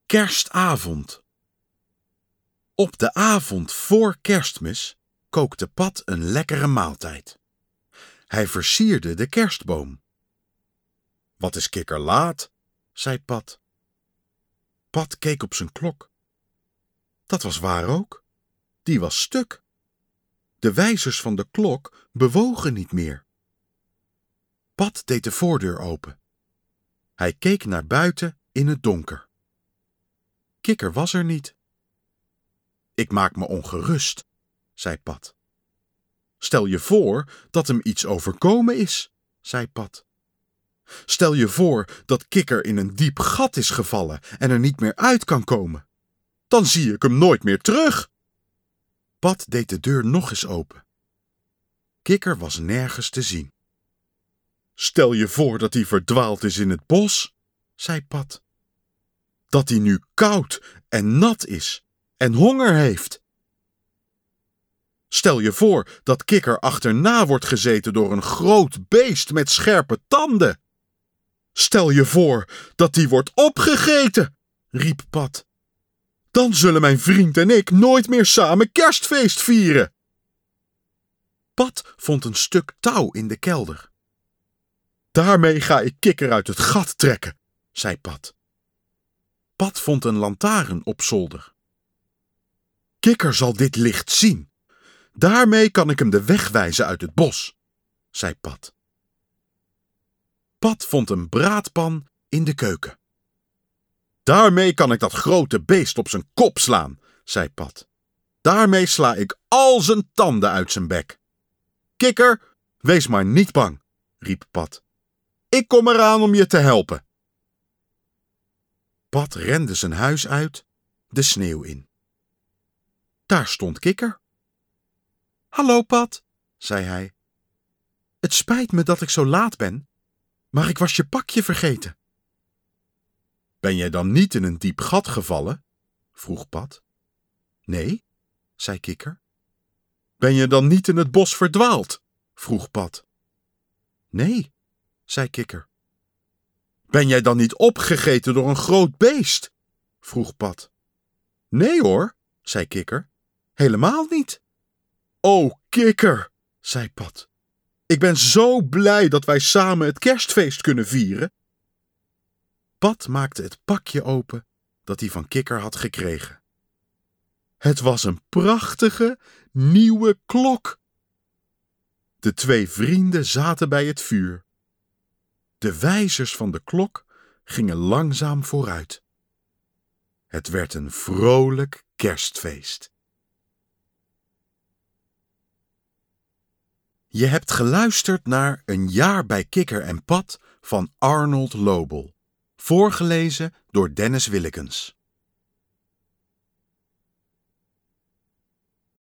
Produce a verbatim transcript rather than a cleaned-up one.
Kerstavond. Op de avond voor Kerstmis kookte Pat een lekkere maaltijd. Hij versierde de kerstboom. Wat is Kikker laat, zei Pat. Pat keek op zijn klok. Dat was waar ook. Die was stuk. De wijzers van de klok bewogen niet meer. Pat deed de voordeur open. Hij keek naar buiten in het donker. Kikker was er niet. Ik maak me ongerust, zei Pat. Stel je voor dat hem iets overkomen is, zei Pat. Stel je voor dat Kikker in een diep gat is gevallen en er niet meer uit kan komen. Dan zie ik hem nooit meer terug. Pat deed de deur nog eens open. Kikker was nergens te zien. Stel je voor dat hij verdwaald is in het bos, zei Pat. Dat hij nu koud en nat is en honger heeft. Stel je voor dat Kikker achterna wordt gezeten door een groot beest met scherpe tanden. Stel je voor dat die wordt opgegeten, riep Pat. Dan zullen mijn vriend en ik nooit meer samen kerstfeest vieren. Pat vond een stuk touw in de kelder. Daarmee ga ik Kikker uit het gat trekken, zei Pat. Pat vond een lantaarn op zolder. Kikker zal dit licht zien. Daarmee kan ik hem de weg wijzen uit het bos, zei Pat. Pat vond een braadpan in de keuken. Daarmee kan ik dat grote beest op zijn kop slaan, zei Pat. Daarmee sla ik al zijn tanden uit zijn bek. Kikker, wees maar niet bang, riep Pat. Ik kom eraan om je te helpen. Pat rende zijn huis uit, de sneeuw in. Daar stond Kikker. Hallo Pat, zei hij. Het spijt me dat ik zo laat ben, maar ik was je pakje vergeten. Ben jij dan niet in een diep gat gevallen? Vroeg Pat. Nee, zei Kikker. Ben je dan niet in het bos verdwaald? Vroeg Pat. Nee, zei Kikker. Ben jij dan niet opgegeten door een groot beest? Vroeg Pat. Nee hoor, zei Kikker. Helemaal niet. O, Kikker, zei Pat. Ik ben zo blij dat wij samen het kerstfeest kunnen vieren. Pat maakte het pakje open dat hij van Kikker had gekregen. Het was een prachtige, nieuwe klok. De twee vrienden zaten bij het vuur. De wijzers van de klok gingen langzaam vooruit. Het werd een vrolijk kerstfeest. Je hebt geluisterd naar Een jaar bij Kikker en Pat van Arnold Lobel, voorgelezen door Dennis Willekens.